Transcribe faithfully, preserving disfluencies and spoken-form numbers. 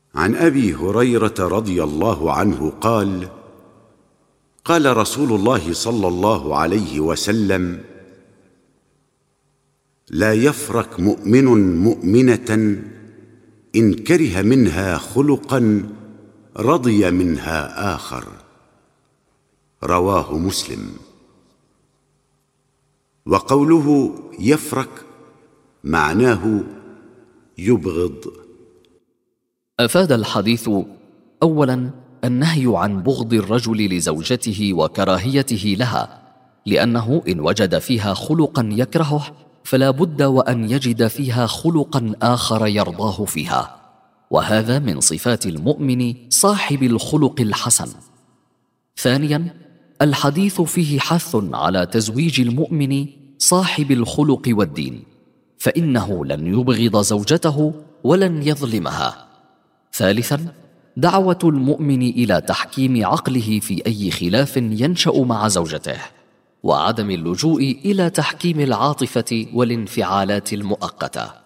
عن أبي هريرة رضي الله عنه قال: قال رسول الله صلى الله عليه وسلم: لا يفرق مؤمن مؤمنة إن كره منها خلقا رضي منها آخر. رواه مسلم. وقوله يفرق معناه يبغض. أفاد الحديث: أولا، النهي عن بغض الرجل لزوجته وكراهيته لها، لأنه إن وجد فيها خلقا يكرهه فلا بد وأن يجد فيها خلقا آخر يرضاه فيها، وهذا من صفات المؤمن صاحب الخلق الحسن. ثانيا، الحديث فيه حث على تزويج المؤمن صاحب الخلق والدين، فإنه لن يبغض زوجته ولن يظلمها. ثالثا، دعوة المؤمن إلى تحكيم عقله في أي خلاف ينشأ مع زوجته، وعدم اللجوء إلى تحكيم العاطفة والانفعالات المؤقتة.